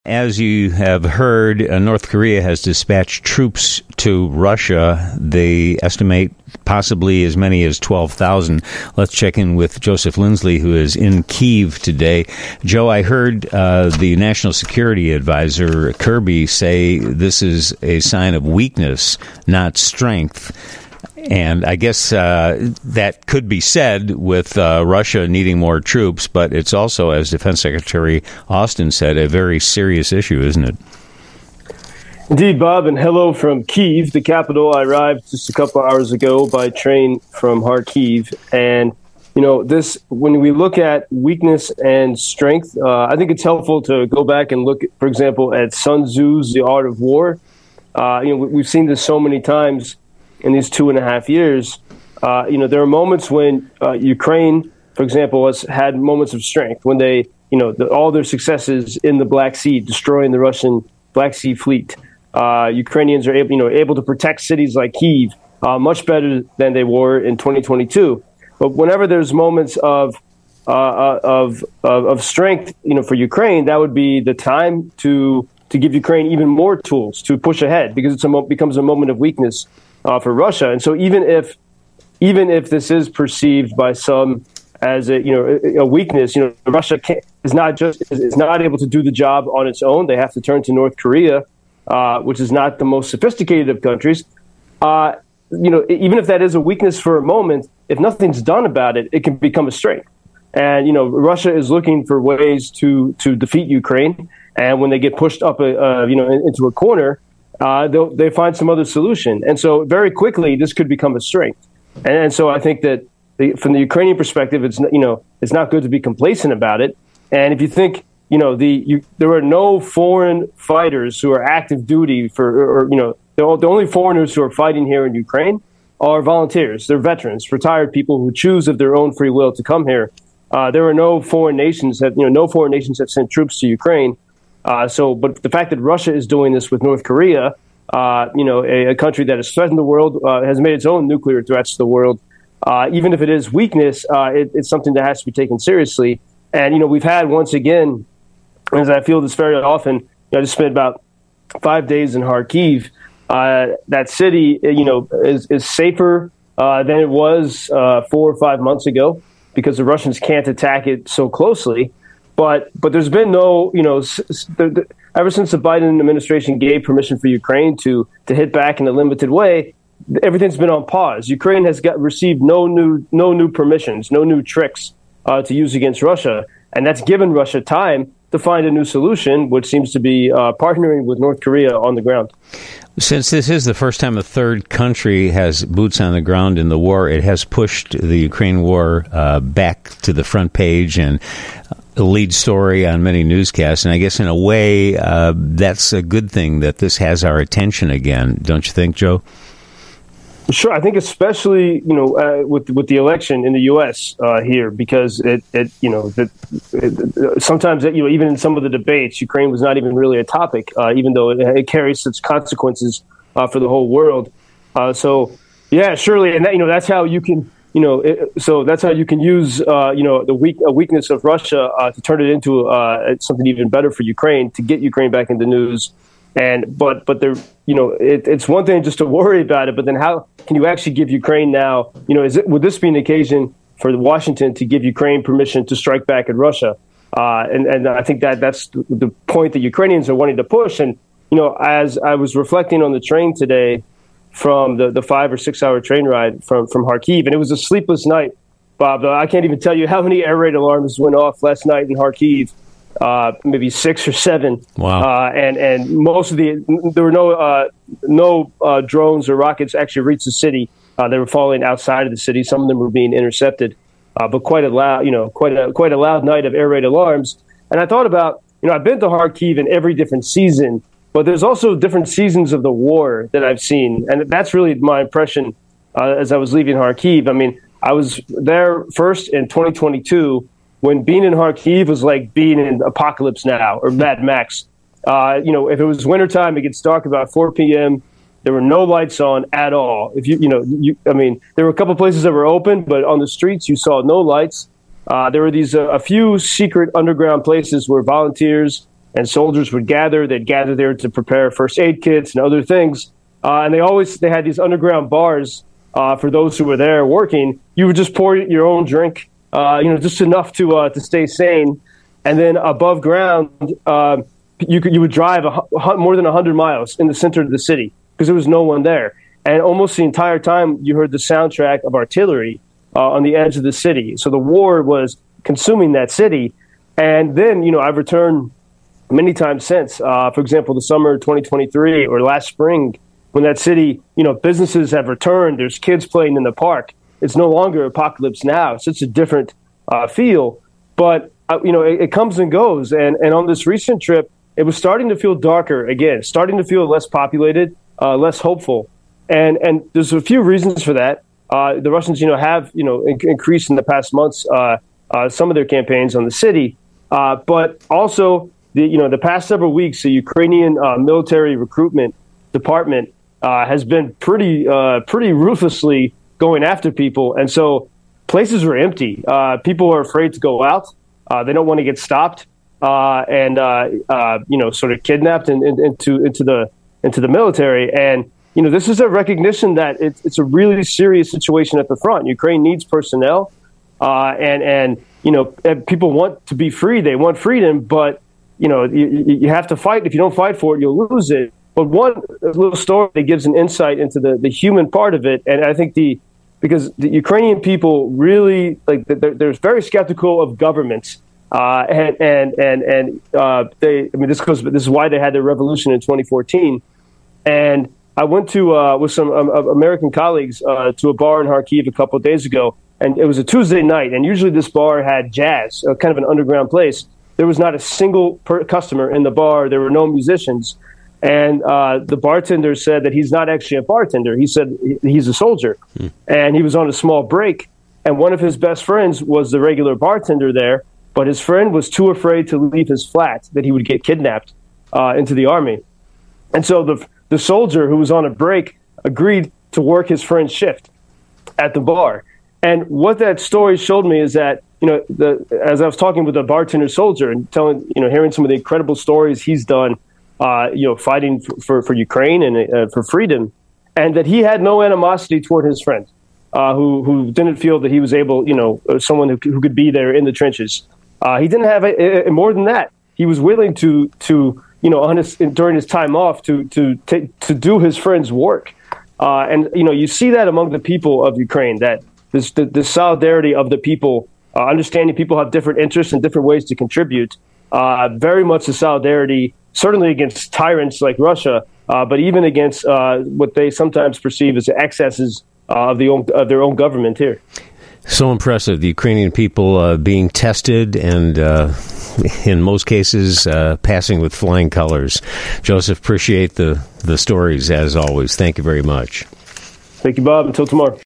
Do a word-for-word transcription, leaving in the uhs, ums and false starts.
As you have heard, uh, North Korea has dispatched troops to Russia. They estimate possibly as many as twelve thousand. Let's check in with Joseph Lindsley, who is in Kyiv today. Joe, I heard uh, the National Security Advisor, Kirby, say this is a sign of weakness, not strength. And I guess uh, that could be said with uh, Russia needing more troops, but it's also, as Defense Secretary Austin said, a very serious issue, isn't it? Indeed, Bob, and hello from Kyiv, the capital. I arrived just a couple hours ago by train from Kharkiv. And, you know, this, when we look at weakness and strength, uh, I think it's helpful to go back and look, for example, at Sun Tzu's The Art of War. Uh, you know, we've seen this so many times in these two and a half years. Uh, you know, there are moments when uh, Ukraine, for example, has had moments of strength when they, you know, the, all their successes in the Black Sea, destroying the Russian Black Sea fleet. Uh, Ukrainians are able, you know, able to protect cities like Kyiv uh, much better than they were in twenty twenty-two. But whenever there's moments of, uh, of of of strength, you know, for Ukraine, that would be the time to to give Ukraine even more tools to push ahead, because it's a mo- becomes a moment of weakness Uh, for Russia. And so even if even if this is perceived by some as a, you know, a, a weakness, you know, Russia can't, is not just is not able to do the job on its own. They have to turn to North Korea, uh, which is not the most sophisticated of countries. Uh, you know, even if that is a weakness for a moment, if nothing's done about it, it can become a strength. And, you know, Russia is looking for ways to to defeat Ukraine. And when they get pushed up, a, uh, you know, into a corner, Uh, they find some other solution. And so very quickly, this could become a strength. And, and so I think that the, from the Ukrainian perspective, it's, you know, it's not good to be complacent about it. And if you think, you know, the you, there are no foreign fighters who are active duty for, or, or you know, the, the only foreigners who are fighting here in Ukraine are volunteers. They're veterans, retired people who choose of their own free will to come here. Uh, there are no foreign nations that, you know, no foreign nations have sent troops to Ukraine. Uh, so, but the fact that Russia is doing this with North Korea, uh, you know, a, a country that has threatened the world, uh, has made its own nuclear threats to the world, uh, even if it is weakness, uh, it, it's something that has to be taken seriously. And, you know, we've had once again, as I feel this very often, you know, I just spent about five days in Kharkiv. Uh, that city, you know, is, is safer uh, than it was uh, four or five months ago, because the Russians can't attack it so closely. But but there's been no, you know, s- s- the, the, ever since the Biden administration gave permission for Ukraine to to hit back in a limited way, everything's been on pause. Ukraine has got received no new no new permissions, no new tricks uh, to use against Russia, and that's given Russia time to find a new solution, which seems to be uh, partnering with North Korea on the ground. Since this is the first time a third country has boots on the ground in the war, it has pushed the Ukraine war uh, back to the front page and a lead story on many newscasts. And I guess in a way, uh, that's a good thing that this has our attention again. Don't you think, Joe? Sure. I think especially, you know, uh, with with the election in the U S uh, here, because it, it you know, that it, sometimes, you know, even in some of the debates, Ukraine was not even really a topic, uh, even though it, it carries such consequences uh, for the whole world. Uh, so, yeah, surely. And, that, you know, that's how you can, you know, it, so that's how you can use, uh, you know, the weak a weakness of Russia uh, to turn it into uh, something even better for Ukraine, to get Ukraine back in the news. And but but there, you know, it, it's one thing just to worry about it, but then how can you actually give Ukraine now? You know, is it would this be an occasion for Washington to give Ukraine permission to strike back at Russia? Uh, and and I think that that's the point that Ukrainians are wanting to push. And you know, as I was reflecting on the train today from the, the five or six hour train ride from from Kharkiv, and it was a sleepless night, Bob. I can't even tell you how many air raid alarms went off last night in Kharkiv. Uh, maybe six or seven. Wow. Uh, and, and most of the, there were no, uh, no uh, drones or rockets actually reached the city. Uh, they were falling outside of the city. Some of them were being intercepted, uh, but quite a loud, you know, quite a, quite a loud night of air raid alarms. And I thought about, you know, I've been to Kharkiv in every different season, but there's also different seasons of the war that I've seen. And that's really my impression uh, as I was leaving Kharkiv. I mean, I was there first in twenty twenty-two, when being in Kharkiv was like being in Apocalypse Now or Mad Max. Uh, you know, if it was wintertime, it gets dark about four p.m. There were no lights on at all. If you, you know, you, I mean, there were a couple places that were open, but on the streets you saw no lights. Uh, there were these uh, a few secret underground places where volunteers and soldiers would gather. They'd gather there to prepare first aid kits and other things. Uh, and they always they had these underground bars uh, for those who were there working. You would just pour your own drink, uh, you know, just enough to uh, to stay sane. And then above ground, uh, you could you would drive a, a, more than one hundred miles in the center of the city because there was no one there. And almost the entire time, you heard the soundtrack of artillery uh, on the edge of the city. So the war was consuming that city. And then, you know, I've returned many times since. Uh, for example, the summer of twenty twenty-three or last spring, when that city, you know, businesses have returned. There's kids playing in the park. It's no longer Apocalypse Now. It's such a different uh, feel. But, uh, you know, it, it comes and goes. And, and on this recent trip, it was starting to feel darker again, starting to feel less populated, uh, less hopeful. And and there's a few reasons for that. Uh, the Russians, you know, have, you know, in- increased in the past months uh, uh, some of their campaigns on the city. Uh, but also, the you know, the past several weeks, the Ukrainian uh, military recruitment department uh, has been pretty uh, pretty ruthlessly going after people. And so places were empty. Uh, people are afraid to go out. Uh, they don't want to get stopped uh, and, uh, uh, you know, sort of kidnapped in, in, into into the into the military. And you know, this is a recognition that it, it's a really serious situation at the front. Ukraine needs personnel, uh, and and you know, people want to be free. They want freedom, but you know, you, you have to fight. If you don't fight for it, you'll lose it. But one little story that gives an insight into the, the human part of it, and I think the because the Ukrainian people really like they're, they're very skeptical of governments, uh, and and and and uh, they. I mean, this goes. This is why they had their revolution in twenty fourteen, and I went to uh, with some um, American colleagues uh, to a bar in Kharkiv a couple of days ago, and it was a Tuesday night. And usually this bar had jazz, uh, kind of an underground place. There was not a single per- customer in the bar. There were no musicians, and uh, the bartender said that he's not actually a bartender. He said he's a soldier, hmm. and he was on a small break. And one of his best friends was the regular bartender there, but his friend was too afraid to leave his flat that he would get kidnapped uh, into the army, and so the The soldier who was on a break agreed to work his friend's shift at the bar. And what that story showed me is that, you know, the, as I was talking with the bartender soldier and telling, you know, hearing some of the incredible stories he's done, uh, you know, fighting for, for, for Ukraine and uh, for freedom, and that he had no animosity toward his friend, uh, who, who didn't feel that he was able, you know, someone who, who could be there in the trenches. Uh, he didn't have a, a, more than that. He was willing to, to, you know, on his, during his time off to to take, to do his friend's work, uh, and you know, you see that among the people of Ukraine, that this the, the solidarity of the people, uh, understanding people have different interests and different ways to contribute. Uh, very much the solidarity, certainly against tyrants like Russia, uh, but even against uh, what they sometimes perceive as the excesses uh, of the own, of their own government here. So impressive, the Ukrainian people uh, being tested and, uh, in most cases, uh, passing with flying colors. Joseph, appreciate the, the stories, as always. Thank you very much. Thank you, Bob. Until tomorrow.